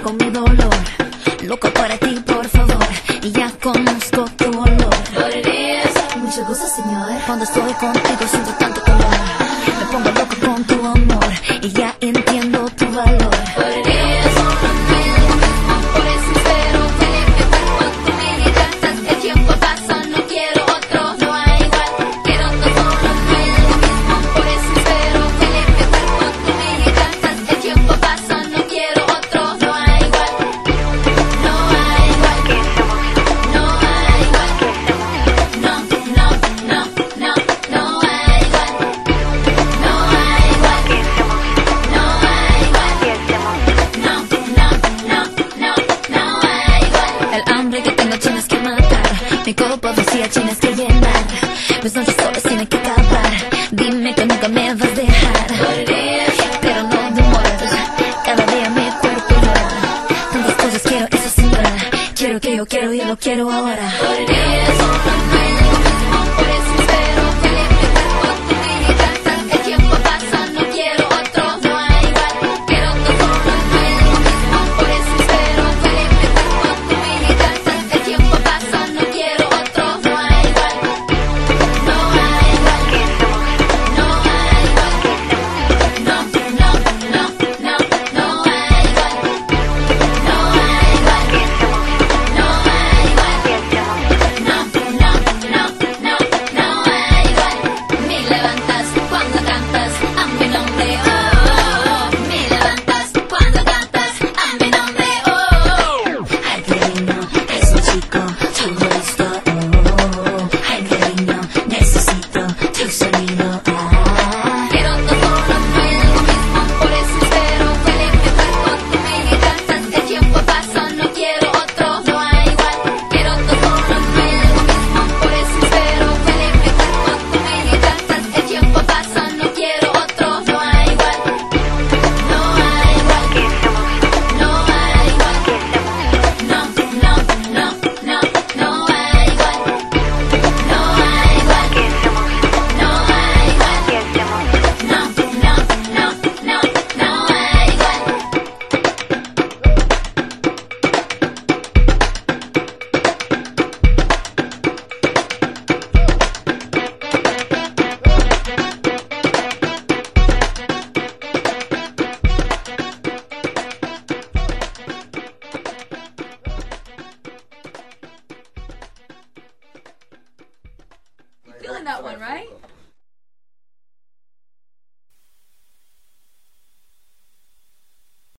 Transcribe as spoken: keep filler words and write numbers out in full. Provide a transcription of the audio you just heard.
con mi dolor. Loco para ti, por favor, y ya conozco tu olor. Mucho gusto, señor. Cuando estoy contigo siento tanto calor. Me pongo loco con tu amor y ya entiendo tu valor. Mi copa vacía tienes que llenar. Mis noches solas tienen que acabar. Dime que nunca me vas a dejar, pero no demoras. Cada día mi cuerpo llora. Tantas cosas quiero, eso sin duda. Quiero que yo quiero y lo quiero ahora. Feeling that one, right?